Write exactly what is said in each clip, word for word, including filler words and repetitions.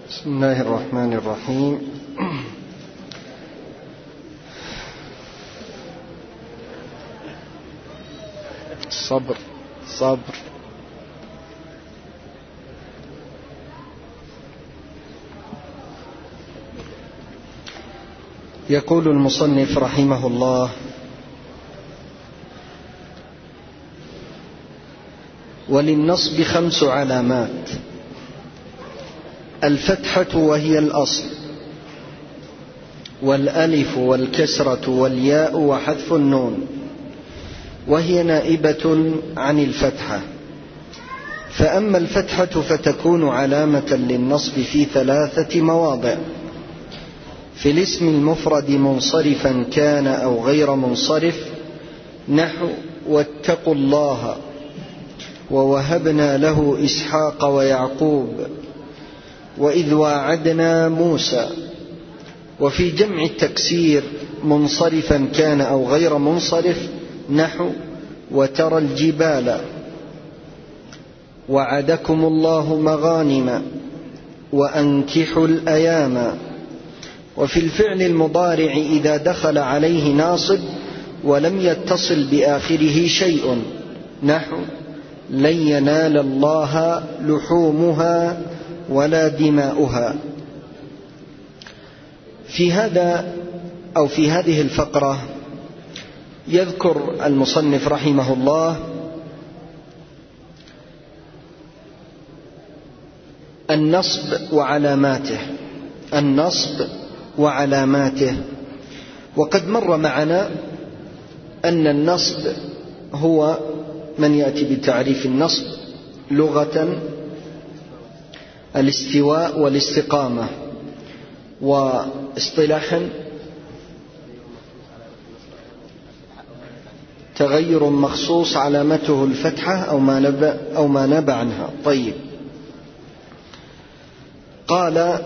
بسم الله الرحمن الرحيم. صبر صبر. يقول المصنف رحمه الله: وللنصب خمس علامات: الفتحة وهي الأصل، والألف والكسرة والياء وحذف النون، وهي نائبة عن الفتحة. فأما الفتحة فتكون علامة للنصب في ثلاثة مواضع: في الاسم المفرد منصرفا كان أو غير منصرف، نحو واتقوا الله، ووهبنا له إسحاق ويعقوب، وإذ واعدنا موسى. وفي جمع التكسير منصرفا كان أو غير منصرف، نحو وترى الجبال، وعدكم الله مغانم، وأنكحوا الأيام. وفي الفعل المضارع إذا دخل عليه ناصب ولم يتصل بآخره شيء، نحو لن ينال الله لحومها ولا دماؤها. في هذا أو في هذه الفقرة يذكر المصنف رحمه الله النصب وعلاماته النصب وعلاماته وقد مر معنا أن النصب هو من يأتي بتعريف النصب لغة الاستواء والاستقامة، واصطلاحا تغير مخصوص علامته الفتحة أو ما نبع, أو ما نبع عنها. طيب، قال: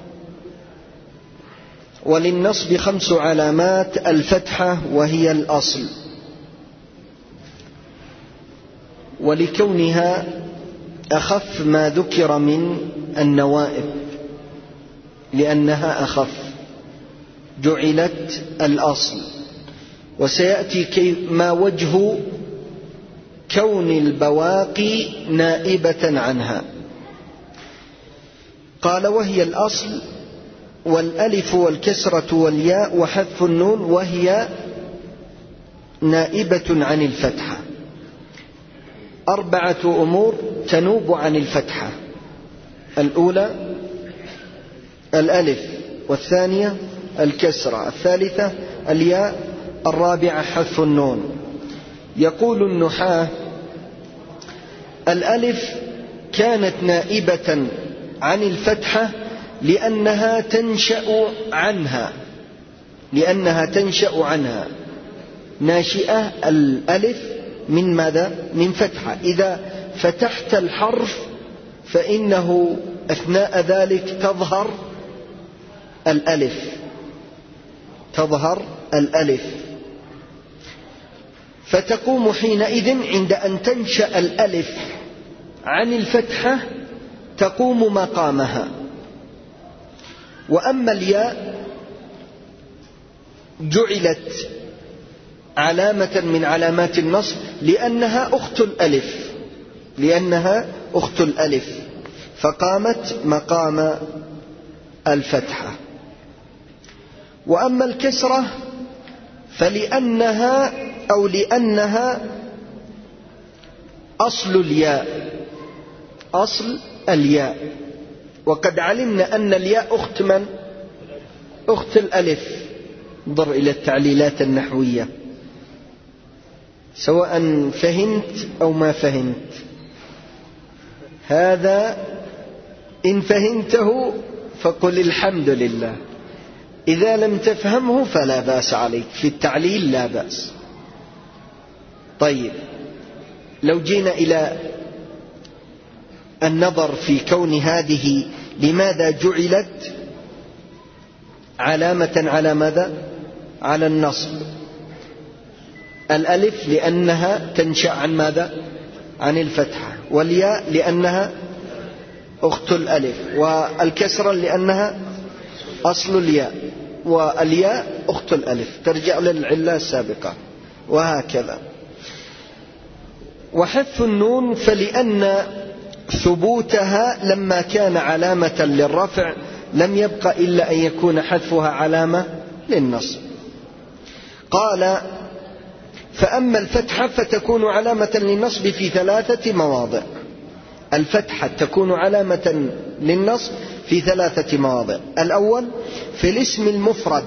وللنصب خمس علامات: الفتحة وهي الأصل، ولكونها أخف ما ذكر من النوائب، لأنها أخف جعلت الأصل. وسيأتي ما وجه كون البواقي نائبة عنها. قال: وهي الأصل، والألف والكسرة والياء وحذف النون، وهي نائبة عن الفتحة. أربعة أمور تنوب عن الفتحة: الأولى الألف، والثانية الكسرة، الثالثة الياء، الرابعة حذف النون. يقول النحاة: الألف كانت نائبة عن الفتحة لأنها تنشأ عنها لأنها تنشأ عنها ناشئة الألف من ماذا؟ من فتحة. إذا فتحت الحرف فإنه أثناء ذلك تظهر الألف تظهر الألف فتقوم حينئذ عند أن تنشأ الألف عن الفتحة تقوم مقامها. وأما الياء جعلت علامة من علامات النصب لأنها أخت الألف لأنها أخت الألف فقامت مقام الفتحة. وأما الكسرة فلأنها أو لأنها أصل الياء أصل الياء وقد علمنا أن الياء أخت من؟ أخت الألف. انظر إلى التعليلات النحوية سواء فهمت أو ما فهمت. هذا إن فهمته فقل الحمد لله، إذا لم تفهمه فلا بأس عليك، في التعليل لا بأس. طيب، لو جينا إلى النظر في كون هذه لماذا جعلت علامة على ماذا؟ على النصب. الألف لأنها تنشأ عن ماذا؟ عن الفتحة. والياء لأنها أخت الألف، والكسرة لأنها أصل الياء، والياء أخت الألف ترجع للعلة السابقة، وهكذا. وحذف النون فلأن ثبوتها لما كان علامة للرفع لم يبق إلا أن يكون حذفها علامة للنصب. قال: فأما الفتحة فتكون علامة للنصب في ثلاثة مواضع. الفتحة تكون علامة للنصب في ثلاثة مواضع. الأول في الاسم المفرد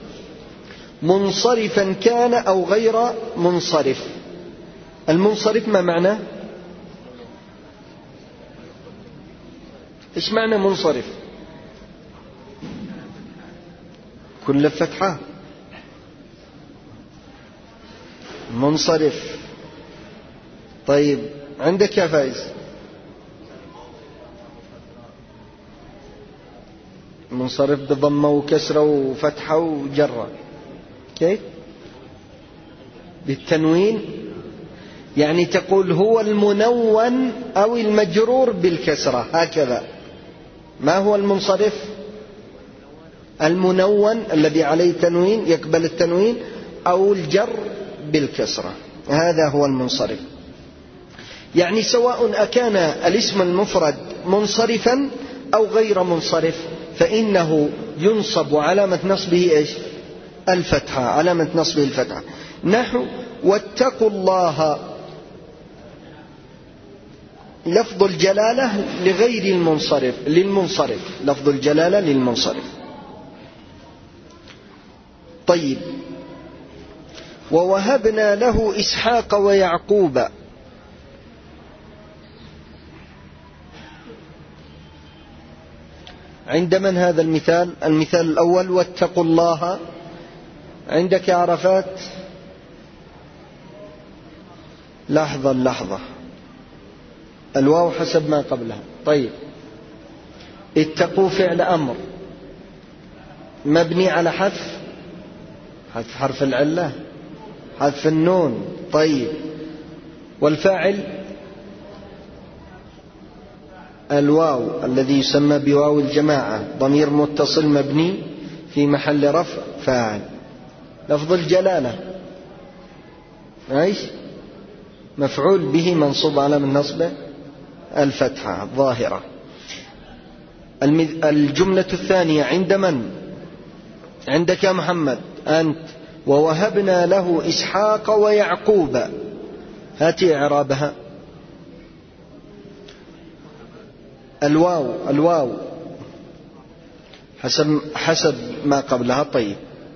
منصرفا كان أو غير منصرف. المنصرف ما معناه؟ إيش معنى منصرف؟ كل فتحة منصرف. طيب عندك يا فايز؟ منصرف بضمة وكسرة وفتحة وجرة. كيف؟ بالتنوين، يعني تقول هو المنون أو المجرور بالكسرة، هكذا. ما هو المنصرف؟ المنون الذي عليه تنوين يقبل التنوين، أو الجر بالكسرة، هذا هو المنصرف. يعني سواء أكان الاسم المفرد منصرفا أو غير منصرف فإنه ينصب، وعلامة نصبه إيش؟ الفتحة، علامة نصبه الفتحة. نحو واتقوا الله، لفظ الجلالة لغير المنصرف، للمنصرف، لفظ الجلالة للمنصرف. طيب، ووهبنا له إسحاق ويعقوب. عند من هذا المثال؟ المثال الأول واتقوا الله عندك يا عرفات؟ لحظة لحظة، الواو حسب ما قبلها. طيب، اتقوا فعل أمر مبني على حذف حذف حرف العلة، حذف النون. طيب، والفاعل الواو الذي يسمى بواو الجماعة، ضمير متصل مبني في محل رفع فاعل. لفظ الجلالة ايش؟ مفعول به منصوب على من نصبه الفتحة الظاهرة. الجملة الثانية عند من؟ عندك يا محمد أنت. ووهبنا له إسحاق ويعقوب، هاتي إعرابها. الواو الواو حسب حسب ما قبلها. طيب،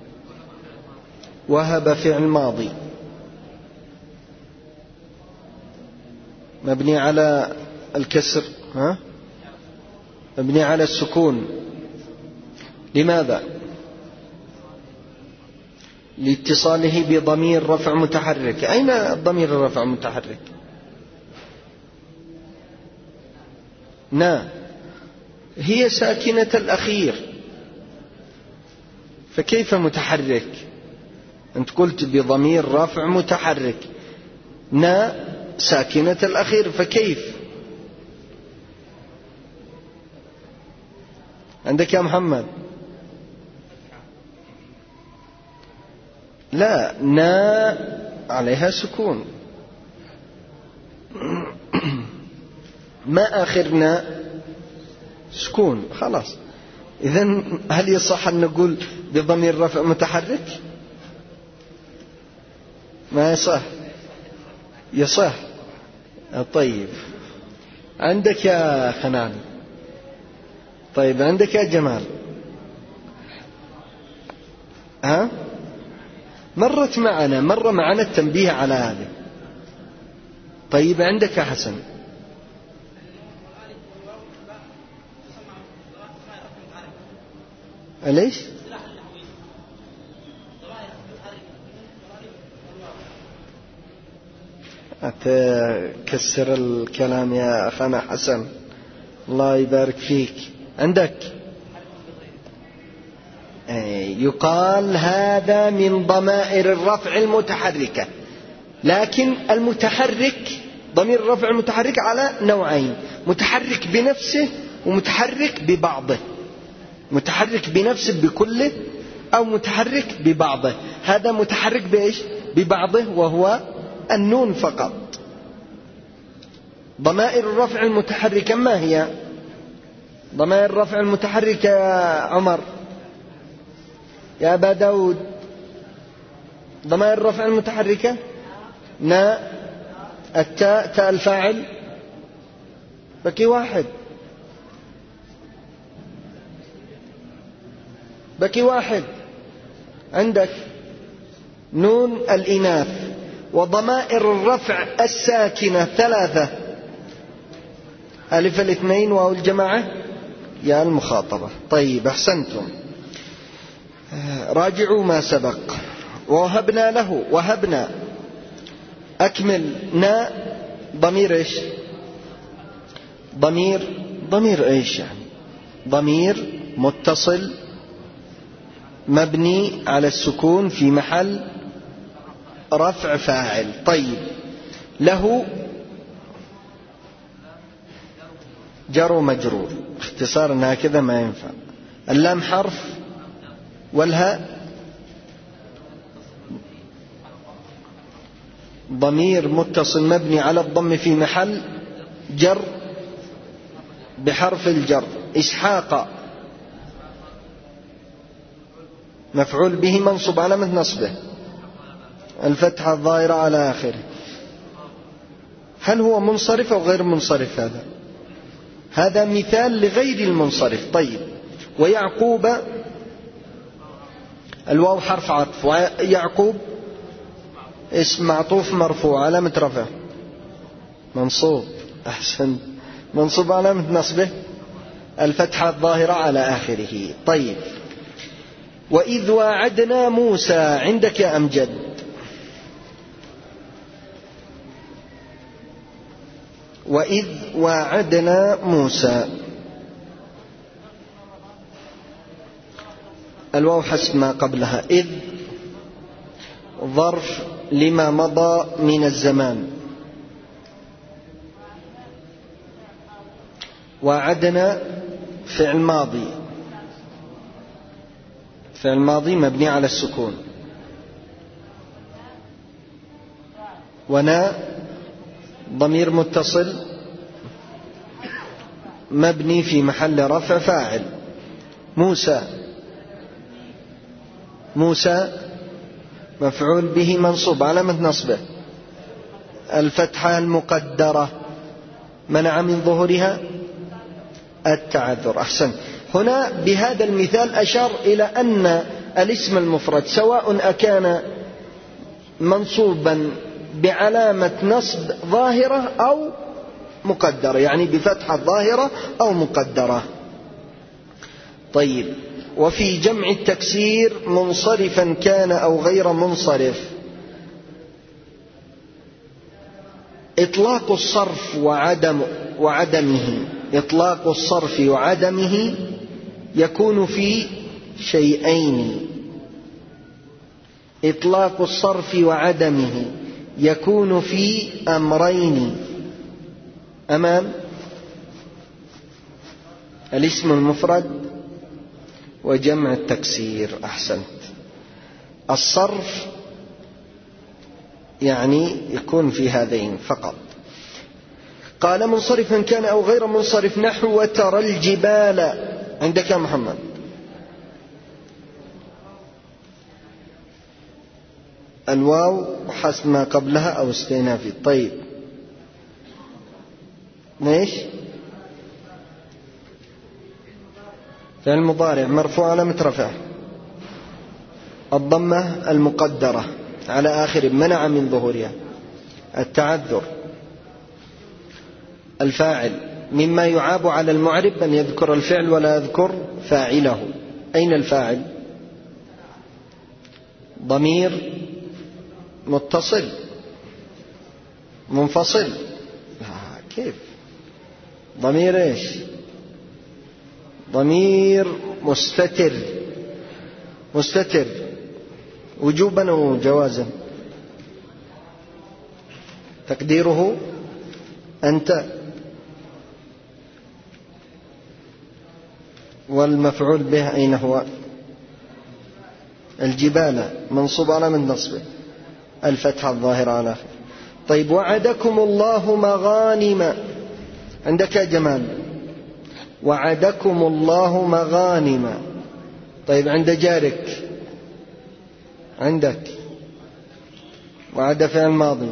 وهب فعل ماضي مبني على الكسر، ها؟ مبني على السكون. لماذا؟ لاتصاله بضمير رفع متحرك. أين الضمير الرفع المتحرك؟ نا، هي ساكنة الأخير، فكيف متحرك؟ أنت قلت بضمير رفع متحرك، نا ساكنة الأخير، فكيف؟ عندك يا محمد؟ لا، نا عليها سكون. ما آخرنا سكون، خلاص. إذن هل يصح أن نقول بضمير رفع متحرك؟ ما يصح. يصح. طيب، عندك يا خنان؟ طيب، عندك يا جمال؟ ها؟ مرت معنا مر معنا التنبيه على هذا. طيب، عندك يا حسن؟ ليش؟ أتكسر الكلام يا أخانا حسن، الله يبارك فيك. عندك يقال هذا من ضمائر الرفع المتحركة، لكن المتحرك ضمير الرفع المتحرك على نوعين: متحرك بنفسه ومتحرك ببعضه، متحرك بنفسه بكله أو متحرك ببعضه. هذا متحرك بإيش؟ ببعضه، وهو النون فقط. ضمائر الرفع المتحركة ما هي؟ ضمائر الرفع المتحركة يا عمر، يا أبا داود، ضمائر الرفع المتحركة نا، التاء، تاء الفاعل، بكي واحد، بكي واحد عندك نون الإناث. وضمائر الرفع الساكنة ثلاثة: ألف الاثنين، واو الجماعة، يا المخاطبة. طيب أحسنتم. راجعوا ما سبق. ووهبنا له، وهبنا، أكمل. نا ضمير إيش؟ ضمير ضمير إيش يعني؟ ضمير متصل مبني على السكون في محل رفع فاعل. طيب له جر ومجرور، اختصارنا كذا ما ينفع. اللام حرف، والهاء ضمير متصل مبني على الضم في محل جر بحرف الجر. إسحاق مفعول به منصوب علامة نصبه الفتحة الظاهرة على آخره. هل هو منصرف أو غير منصرف؟ هذا هذا مثال لغير المنصرف. طيب ويعقوب، الواو حرف عطف، ويعقوب اسم معطوف مرفوع علامة رفعه منصوب. أحسن، منصوب علامة نصبه الفتحة الظاهرة على آخره. طيب وإذ واعدنا موسى، عندك يا أمجد. وإذ واعدنا موسى، الواو حسب ما قبلها. إذ ظرف لما مضى من الزمان. واعدنا فعل ماضي، فعل ماضي مبني على السكون. ونا ضمير متصل مبني في محل رفع فاعل. موسى، موسى مفعول به منصوب علامة نصبه الفتحة المقدرة منع من ظهورها التعذر. أحسن. هنا بهذا المثال أشار إلى أن الاسم المفرد سواء أكان منصوبا بعلامة نصب ظاهرة أو مقدرة، يعني بفتحة ظاهرة أو مقدرة. طيب وفي جمع التكسير منصرفا كان أو غير منصرف. إطلاق الصرف وعدم وعدمه إطلاق الصرف وعدمه يكون في شيئين. إطلاق الصرف وعدمه يكون في أمرين: أمام الاسم المفرد وجمع التكسير. أحسنت. الصرف يعني يكون في هذين فقط. قال منصرفا كان أو غير منصرف، نحو وترى الجبال. عندك يا محمد. الواو حسب ما قبلها أو استئنافي. طيب ليش؟ فعل مضارع مرفوع علامة رفعه الضمة المقدرة على آخر منع من ظهورها التعذر. الفاعل مما يعاب على المعرب أن يذكر الفعل ولا يذكر فاعله. أين الفاعل؟ ضمير متصل منفصل. كيف ضمير ايش؟ ضمير مستتر. مستتر وجوبا وجوازا. تقديره أنت. والمفعول به أين هو؟ الجبال منصوب على من نصبه الفتحة الظاهرة على آخره. طيب وعدكم الله مغانم، عندك يا جمال وعدكم الله مغانم. طيب عند جارك عندك وعد فعل ماضي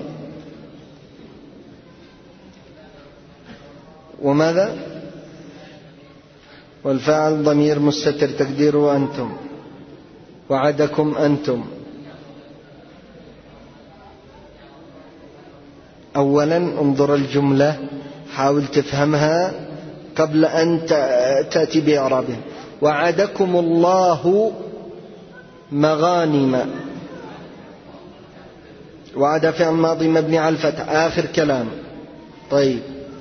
وماذا؟ والفاعل ضمير مستتر تقديره أنتم، وعدكم أنتم. أولا انظر الجملة حاول تفهمها قبل أن تأتي بإعرابها. وعدكم الله مغانم، وعد فعل ماضي مبني على الفتح آخر كلام. طيب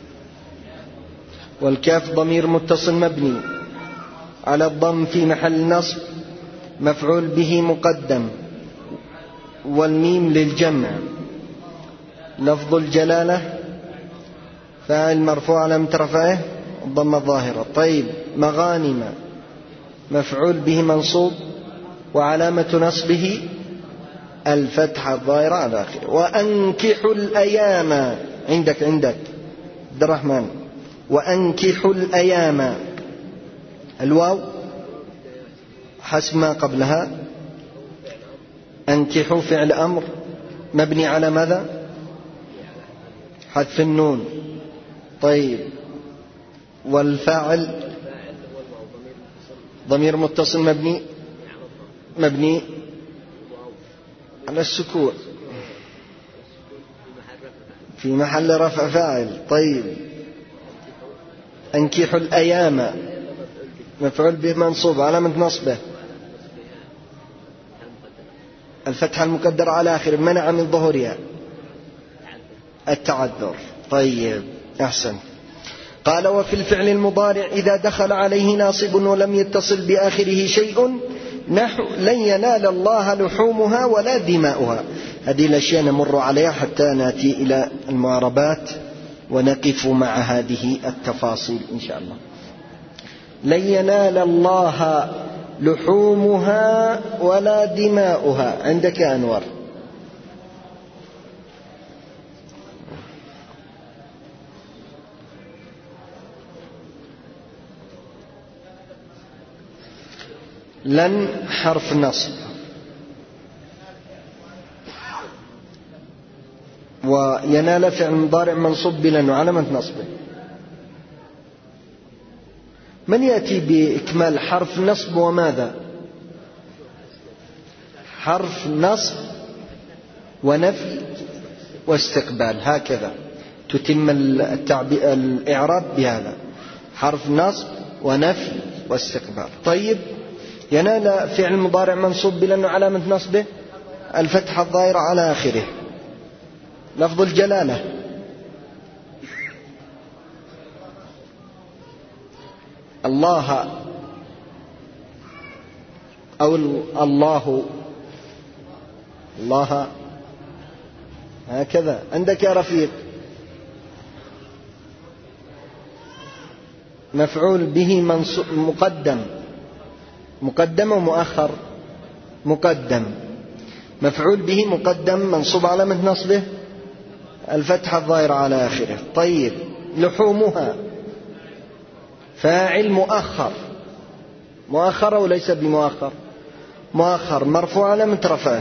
والكاف ضمير متصل مبني على الضم في محل نصب مفعول به مقدم، والميم للجمع. لفظ الجلالة فاعل مرفوع علامة رفعه الضمة الظاهرة. طيب مغانم مفعول به منصوب وعلامة نصبه الفتحة الظاهرة على آخره. وأنكحوا الأيام، عندك عندك عبد الرحمن وأنكحوا الأيام، الواو حسب ما قبلها. أنكحوا فعل أمر مبني على ماذا؟ حذف النون. طيب والفاعل ضمير متصل مبني مبني على السكون في محل رفع فاعل. طيب أنكحوا الأيام مفعول به منصوب علامة نصبه الفتحة المقدرة على آخر منع من ظهورها التعذر. طيب أحسن. قال وفي الفعل المضارع إذا دخل عليه ناصب ولم يتصل بآخره شيء نحو لن ينال الله لحومها ولا دماؤها. هذه الأشياء نمر عليها حتى نأتي إلى المعربات ونقف مع هذه التفاصيل إن شاء الله. لن ينال الله لحومها ولا دماؤها، عندك يا أنور. لن حرف نصب وينال فعل مضارع منصوب بلن وعلامة نصبه. من يأتي بإكمال حرف نصب وماذا؟ حرف نصب ونفي واستقبال، هكذا تتم الإعراب بهذا، حرف نصب ونفي واستقبال. طيب ينال فعل مضارع منصوب بلن وعلامة نصبه الفتحة الظاهرة على آخره. لفظ الجلالة الله أو الله الله هكذا. عندك يا رفيق مفعول به منصوب مقدم مقدم ومؤخر مقدم. مفعول به مقدم منصوب علامة نصبه الفتحة الظاهرة على آخره. طيب لحومها فاعل مؤخر مؤخر وليس بمؤخر مؤخر مرفوع علامة رفعه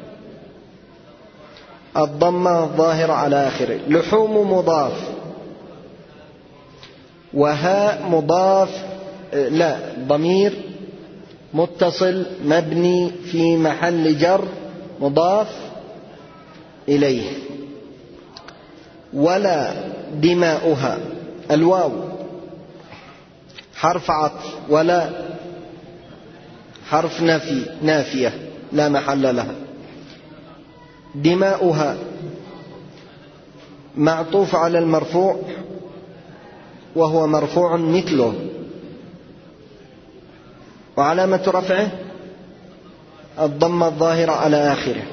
الضمة الظاهرة على آخره. لحوم مضاف وهاء مضاف لا ضمير متصل مبني في محل جر مضاف إليه. ولا دماؤها الواو حرف عطف ولا حرف نفي نافية لا محل لها. دماؤها معطوف على المرفوع وهو مرفوع مثله وعلامة رفعه الضمة الظاهرة على آخره.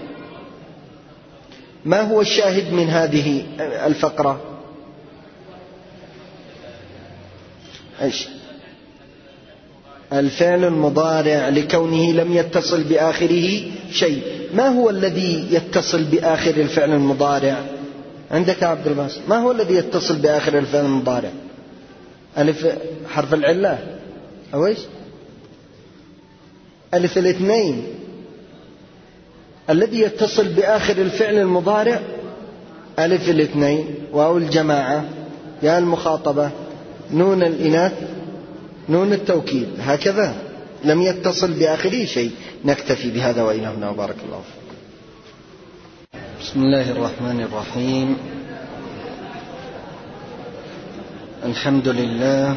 ما هو الشاهد من هذه الفقرة؟ إيش الفعل المضارع لكونه لم يتصل بآخره شيء. ما هو الذي يتصل بآخر الفعل المضارع عندك يا عبد الباسط؟ ما هو الذي يتصل بآخر الفعل المضارع؟ ألف حرف العلة أو إيش؟ ألف الاثنين. الذي يتصل بآخر الفعل المضارع ألف الاثنين، واو الجماعة، يا المخاطبة، نون الإناث، نون التوكيد، هكذا لم يتصل بآخره شيء. نكتفي بهذا وإلى هنا وبارك الله فيكم. بسم الله الرحمن الرحيم. الحمد لله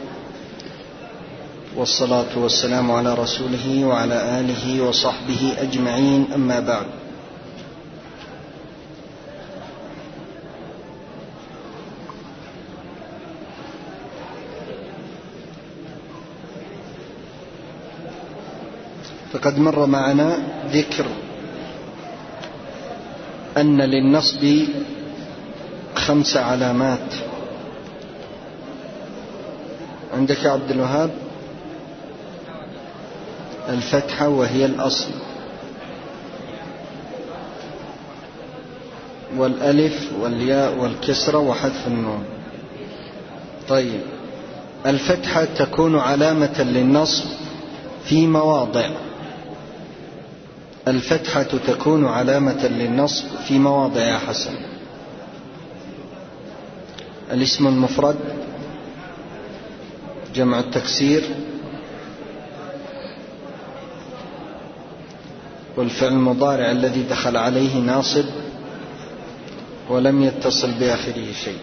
والصلاة والسلام على رسوله وعلى آله وصحبه أجمعين، أما بعد. فقد مر معنا ذكر أن للنصب خمس علامات. عندك يا عبد الوهاب؟ الفتحة وهي الأصل، والألف والياء والكسرة وحذف النون. طيب، الفتحة تكون علامة للنصب في مواضع. الفتحة تكون علامة للنصب في مواضع يا حسن. الاسم المفرد، جمع التكسير، والفعل المضارع الذي دخل عليه ناصب ولم يتصل بآخره شيء.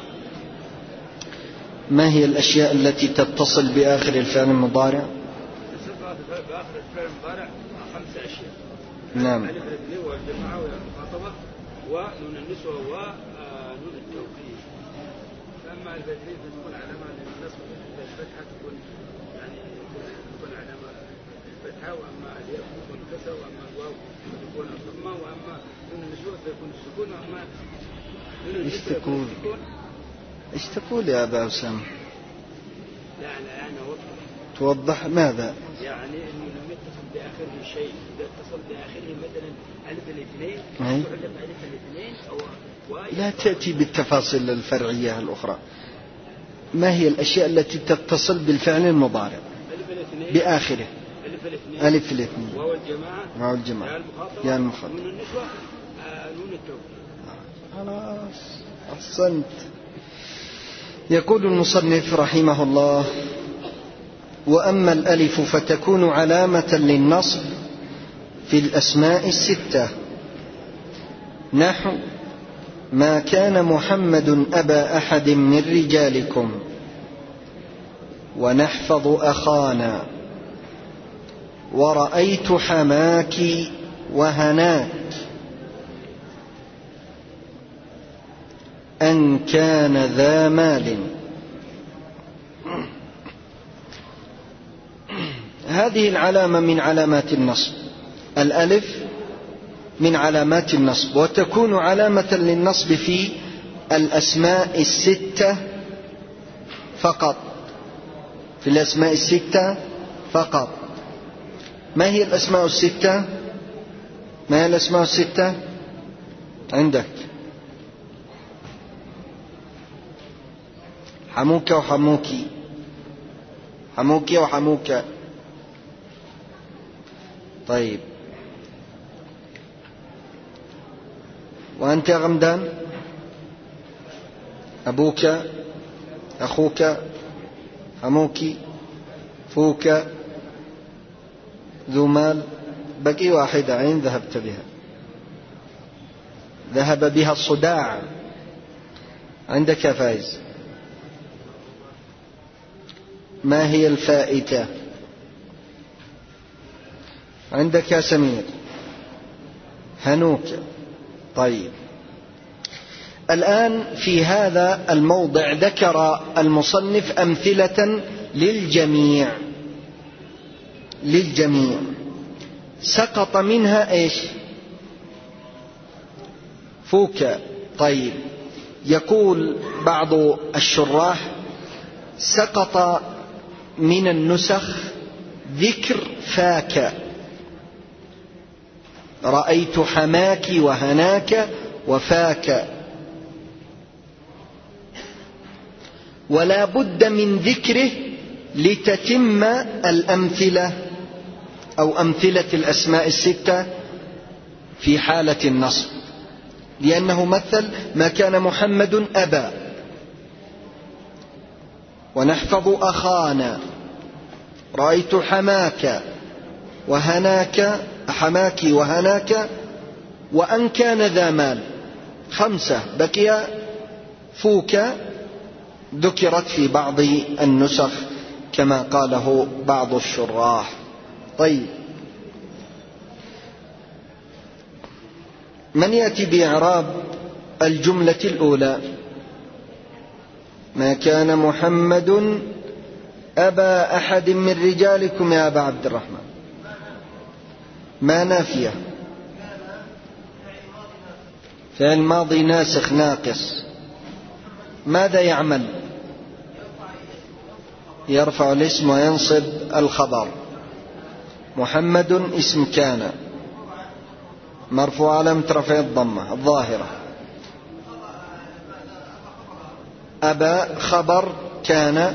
ما هي الأشياء التي تتصل بآخر الفعل المضارع؟ بآخر الفعل المضارع خمس أشياء. نعم. ألف الاثنين والجماعة والمخاطبة ونون النسوة ونون التوكيد. فأما ألف الاثنين فتكون علامة للنصب، الفتحة تكون يعني تكون علامة الفتحة، وأما الياء تكون كسر، وأما الواو تكون الضمة، وأما نون النسوة تكون السكون، وأما نون النسوة تكون السكون. إيش تقول يا أبا أسامة؟ يعني يعني توضح ماذا؟ يعني انه لم يتصل باخره شيء. اذا اتصل باخره مثلا الف الاثنين أي. تعرف الف الاثنين او لا تأتي بالتفاصيل الفرعية الأخرى. ما هي الأشياء التي تتصل بالفعل المضارع الف الاثنين بآخره؟ الف الاثنين ألف الاثنين، واو الجماعة، واو الجماعة، يا المخاطبة، يا المخاطبة، نون النسوة، آه نون التوكيد. خلاص أحسنت. يقول المصنف رحمه الله: وأما الألف فتكون علامة للنصب في الأسماء الستة، نحو ما كان محمد أبا أحد من رجالكم، ونحفظ أخانا، ورأيت حماك وهناك، أن كان ذا مال. هذه العلامة من علامات النصب. الألف من علامات النصب، وتكون علامة للنصب في الأسماء الستة فقط. في الأسماء الستة فقط. ما هي الأسماء الستة؟ ما هي الأسماء الستة عندك؟ حموك وحموكي، حموكي وحموك. طيب، وأنت يا غمدان؟ أبوك، أخوك، حموك، فوك، ذو مال. بقي واحدة، عين ذهبت بها؟ ذهب بها الصداع. عندك يا فايز؟ ما هي الفائتة؟ عندك يا سمير؟ هنوك. طيب، الآن في هذا الموضع ذكر المصنف أمثلة للجميع للجميع سقط منها إيش؟ فوك. طيب، يقول بعض الشراح: سقط من النسخ ذكر فاك، رأيت حماك وهناك وفاك. ولا بد من ذكره لتتم الأمثلة أو أمثلة الأسماء الستة في حالة النصب، لأنه مثل ما كان محمد أبا، ونحفظ أخانا، رأيت حماك وهناك، حماك وهناك، وأن كان ذا مال. خمسة بقي فوك، ذكرت في بعض النسخ كما قاله بعض الشراح. طيب، من يأتي بإعراب الجملة الأولى؟ ما كان محمد أبا أحد من رجالكم يا أبا عبد الرحمن. ما نافية، فعل ماضي ناسخ ناقص. ماذا يعمل؟ يرفع الاسم وينصب الخبر. محمد اسم كان مرفوع علامة رفع الضمة الظاهرة. أبا خبر كان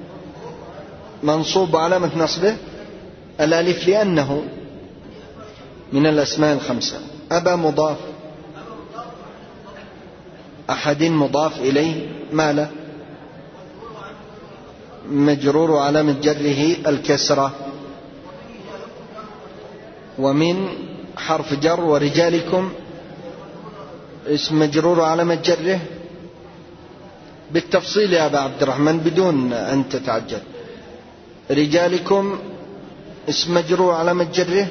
منصوب علامة نصبه الألف لأنه من الأسماء الخمسة. أبا مضاف، أحد مضاف إليه، ما له؟ مجرور علامة جره الكسرة، ومن حرف جر، ورجالكم اسم مجرور علامة جره بالتفصيل يا أبا عبد الرحمن بدون أن تتعجل. رجالكم اسم مجرور علامة جره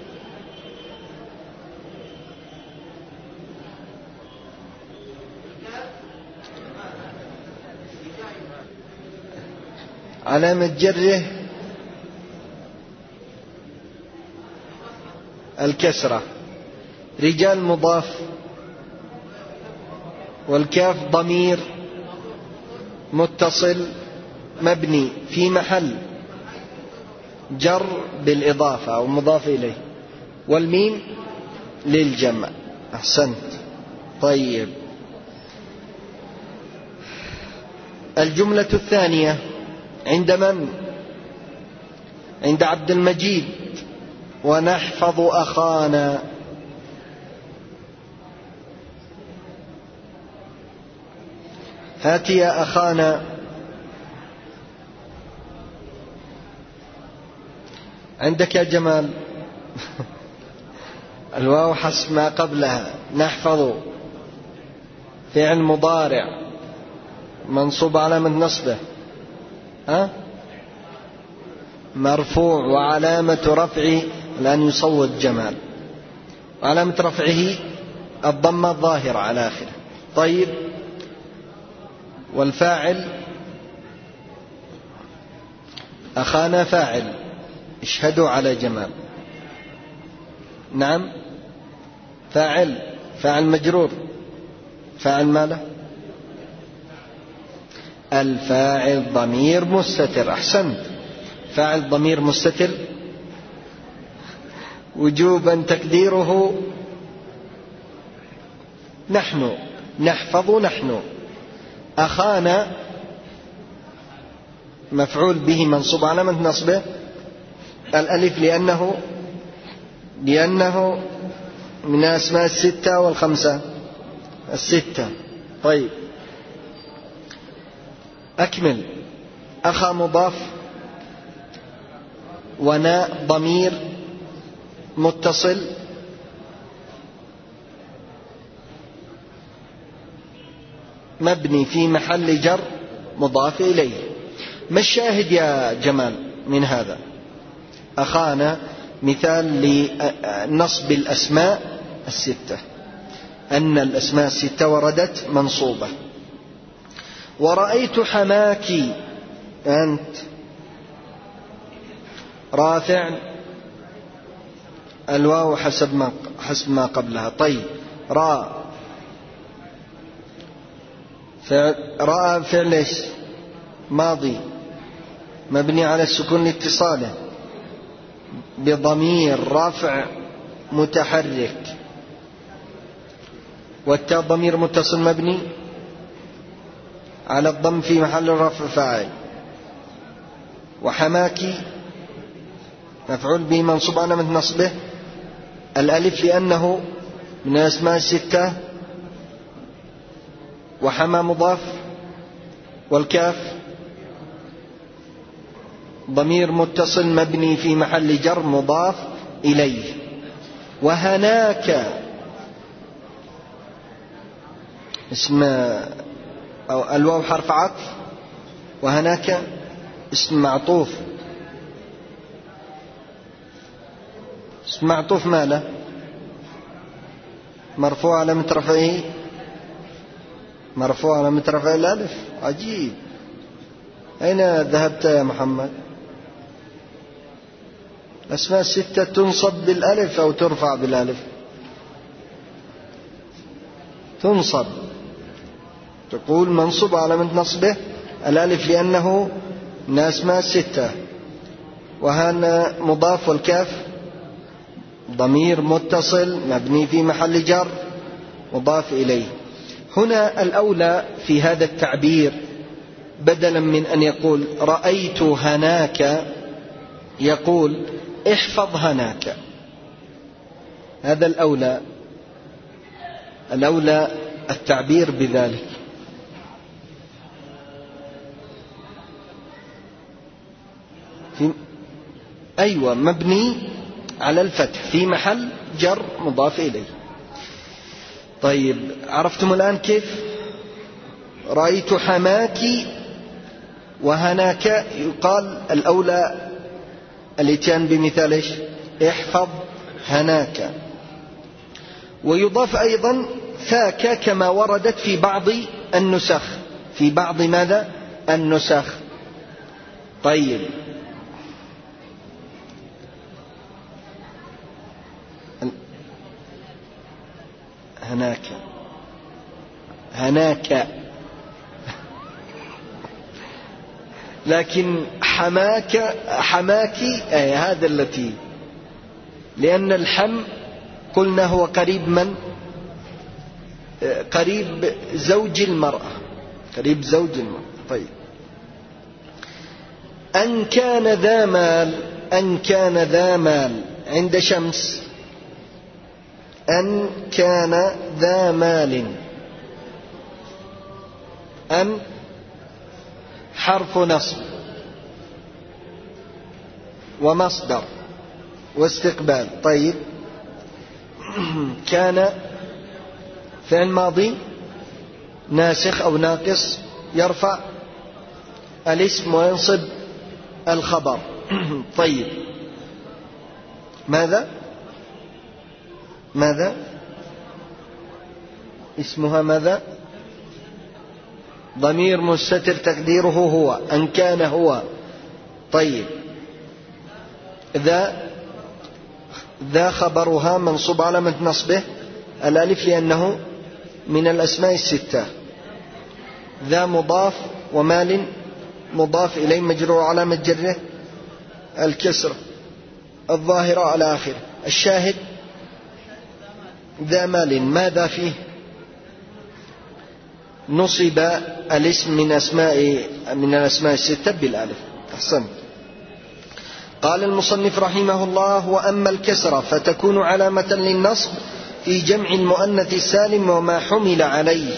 علامة جره الكسرة. رجال مضاف، والكاف ضمير متصل مبني في محل جر بالإضافة أو مضاف إليه، والميم للجمع. أحسنت. طيب، الجملة الثانية عند من؟ عند عبد المجيد. ونحفظ أخانا. هات يا أخانا. عندك يا جمال؟ الواو حسب ما قبلها. نحفظ فعل مضارع منصوب علامة نصبه ها مرفوع، وعلامة رفعه الآن يصوت جمال، وعلامة رفعه الضمة الظاهرة على آخره. طيب، والفاعل أخانا فاعل، اشهدوا على جمال. نعم، فاعل، فاعل مجرور. فاعل ماله؟ الفاعل ضمير مستتر. أحسنت، فاعل ضمير مستتر وجوبا تقديره نحن. نحفظ نحن. أخانا مفعول به منصوب علامة نصبه الألف لأنه لأنه من أسماء الستة والخمسة الستة. طيب، أكمل. أخا مضاف، وناء ضمير متصل مبني في محل جر مضاف إليه. ما الشاهد يا جمال من هذا؟ أخانا مثال لنصب الأسماء الستة، أن الأسماء الستة وردت منصوبة. ورأيت حماك أنت رافع، الواو حسب ما حسب ما قبلها. طيب، رأى فعل، رأى فعل ايش؟ ماضي مبني على السكون لاتصاله. بضمير رفع متحرك، والتاء ضمير متصل مبني على الضم في محل رفع فاعل، وحماكي مفعول به منصوب علامة نصبه الألف لأنه من الأسماء الستة، وحما مضاف، والكاف ضمير متصل مبني في محل جر مضاف إليه. وهناك اسم أو الواو حرف عطف، وهناك اسم معطوف. اسم معطوف ما له؟ مرفوع على مترفعه، مرفوع على مترفع الألف. عجيب، أين ذهبت يا محمد؟ الأسماء الستة تنصب بالألف أو ترفع بالألف؟ تنصب، تقول منصوب على من نصبه الألف لأنه من الأسماء الستة، وهنا مضاف، والكاف ضمير متصل مبني في محل جر مضاف إليه. هنا الأولى في هذا التعبير بدلا من أن يقول رأيت هناك يقول احفظ هناك. هذا الأولى، الأولى التعبير بذلك. في أيوة مبني على الفتح في محل جر مضاف إليه. طيب عرفتم الآن كيف؟ رأيت حماك وهناك يقال الأولى الاتيان بمثال إيش؟ احفظ هناك. ويضاف أيضا ثاك كما وردت في بعض النسخ، في بعض ماذا؟ النسخ. طيب هناك هناك لكن حماك حماكي أي هذا التي، لأن الحم قلنا هو قريب من؟ قريب زوج المرأة، قريب زوج المرأة. طيب أن كان ذا مال، أن كان ذا مال عند شمس، أن كان ذا مال. أن حرف نصب ومصدر واستقبال. طيب كان فعل ماضي ناسخ أو ناقص يرفع الاسم وينصب الخبر. طيب ماذا ماذا اسمها ماذا؟ ضمير مستتر تقديره هو، أن كان هو. طيب ذا ذا خبرها منصوب علامة نصبه الألف لأنه من الأسماء الستة. ذا مضاف، ومال مضاف إليه مجرور علامة جره الكسرة الظاهرة على آخره. الشاهد ذا مال ماذا فيه؟ نصب الاسم من أسماء من الأسماء الستة بالألف. أحسنت. قال المصنف رحمه الله: وأما الكسرة فتكون علامة للنصب في جمع المؤنث السالم وما حمل عليه.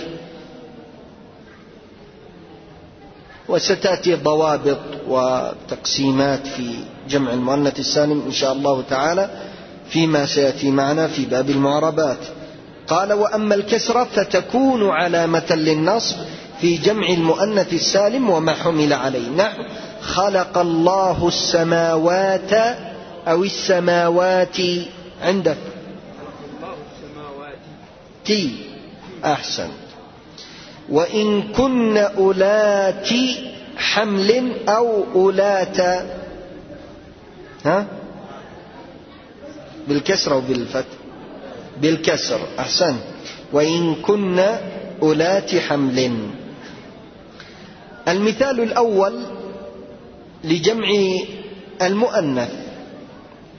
وستأتي ضوابط وتقسيمات في جمع المؤنث السالم إن شاء الله تعالى فيما سيأتي معنا في باب المعربات. قال: وأما الكسرة فتكون علامة للنصب في جمع المؤنث السالم وما حمل عليه. نحو: خلق الله السماوات أو السماوات. عندك تي. أحسن. وإن كن أولات حمل أو أولات، ها بالكسر وبالفتح؟ بالكسر. أحسن. وإن كن أولات حمل. المثال الأول لجمع المؤنث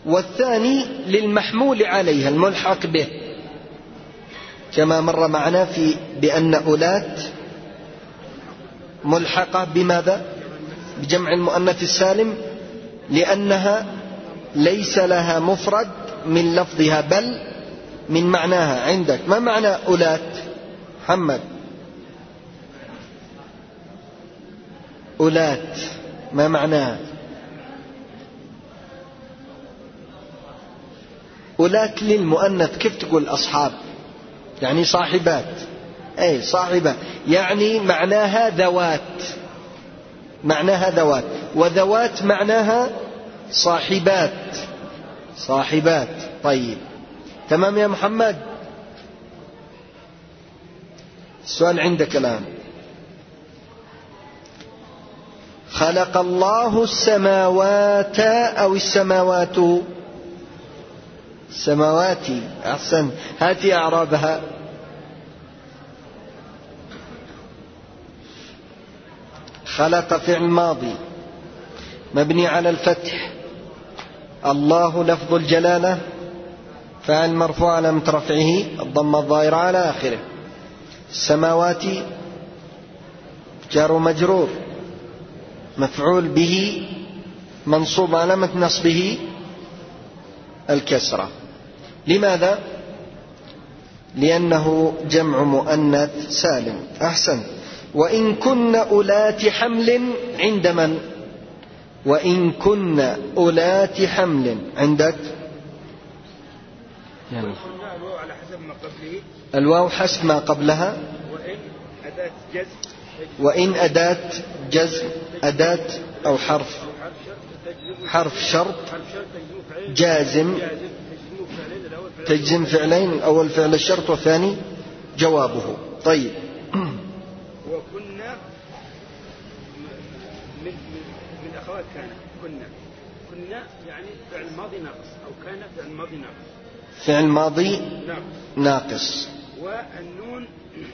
والثاني للمحمول عليها الملحق به، كما مر معنا في بأن أولات ملحقة بماذا؟ بجمع المؤنث السالم، لأنها ليس لها مفرد من لفظها بل من معناها. عندك ما معنى أولات محمد؟ أولات ما معناها؟ أولات للمؤنث كيف تقول أصحاب؟ يعني صاحبات، أي صاحبة، يعني معناها ذوات، معناها ذوات، وذوات معناها صاحبات، صاحبات. طيب تمام يا محمد؟ السؤال عندك الآن. خلق الله السماوات أو السماوات؟ السماوات. أحسن، هاتي أعرابها. خلق فعل ماضي مبني على الفتح، الله لفظ الجلالة، فاعل مرفوع علامة رفعه الضمة الظاهرة على آخره. السماوات جار مجرور مفعول به منصوب علامة نصبه الكسرة. لماذا؟ لأنه جمع مؤنث سالم. أحسن. وإن كن أولات حمل عند من؟ وإن كن أولات حمل عندك يعني الواو على حسب ما قبله، الواو حسب ما قبلها. وإن أداة جزم، وإن أداة جزم، أداة أو حرف حرف شرط جازم تجزم فعلين، الأول فعل الشرط والثاني جوابه. طيب وكنا من من أخوات كان، كنا كنا يعني فعل ماضي ناقص، أو كان فعل ماضي ناقص، فعل ماضي ناقص, ناقص. والنون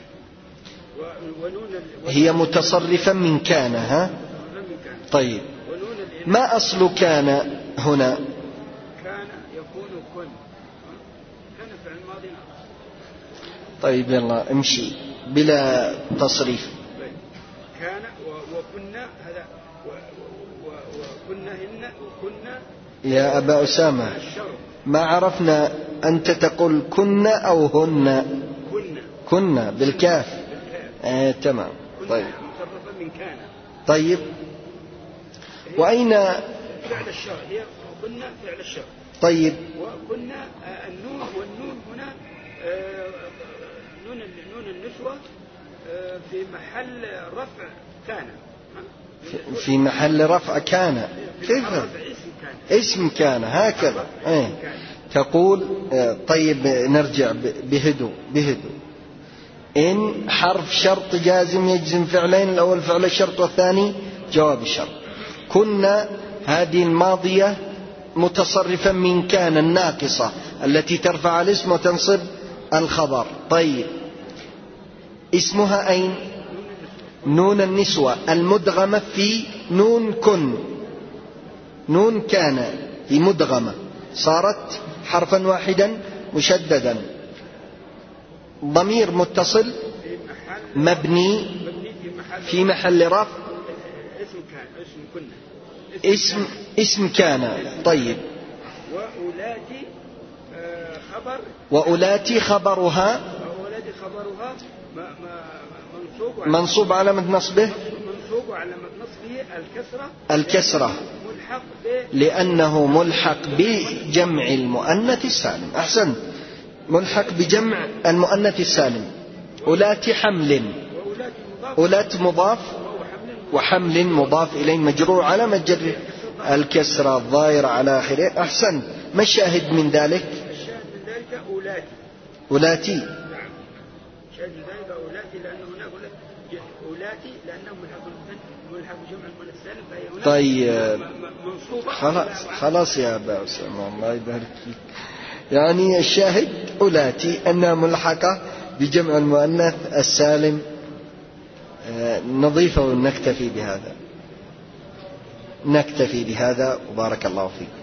ونون هي متصرفة من كان. ها طيب ما أصل كان هنا؟ كان يكون كن، كان فعل ماضي ناقص. طيب يلا امشي بلا تصريف. كان وكنا هذا وكنا هن وكنا. يا أبا أسامة ما عرفنا، أنت تقول كنا أو هن؟ كنا كنا بالكاف. آه تمام. طيب مصرفة من كان. طيب وأين فعل الشر؟ هي كنا فعل الشر. طيب وكنا النون، والنون هنا نون نون النسوة في محل رفع كان، في محل رفع كان. كيف اسم كان هكذا؟ ايه تقول. طيب نرجع بهدوء بهدوء. إن حرف شرط جازم يجزم فعلين، الأول فعل الشرط والثاني جواب الشرط. كنا هذه الماضية متصرفا من كان الناقصة التي ترفع الاسم وتنصب الخبر. طيب اسمها أين؟ نون النسوة المدغمة في نون كن. نون كان هي مدغمة صارت حرفا واحدا مشددا، ضمير متصل مبني في محل رفع اسم اسم كان. طيب وأولاتي خبر، وأولاتي خبرها وأولاتي خبرها منصوب منصوب علامة نصبه منصوب علامة نصبه الكسرة الكسرة ملحق لأنه ملحق بجمع المؤنث السالم. أحسن، ملحق بجمع المؤنث السالم. أولاتي حمل، أولات مضاف وحمل مضاف إليه مجرور علامة جر الكسرة الظاهرة على آخره. أحسن، ما الشاهد من ذلك؟ الشاهد من ذلك أولاتي. أولاتي نعم، الشاهد من ذلك أولاتي لأنه هناك أولاتي لأنه ملحق ملحق بجمع المؤنث السالم، فهي هناك طيب منصوبة. خلاص خلاص يا أبا أسامة الله يبارك فيك. يعني الشاهد أولاتي أنها ملحقة بجمع المؤنث السالم. نضيفه ونكتفي بهذا، نكتفي بهذا وبارك الله فيك.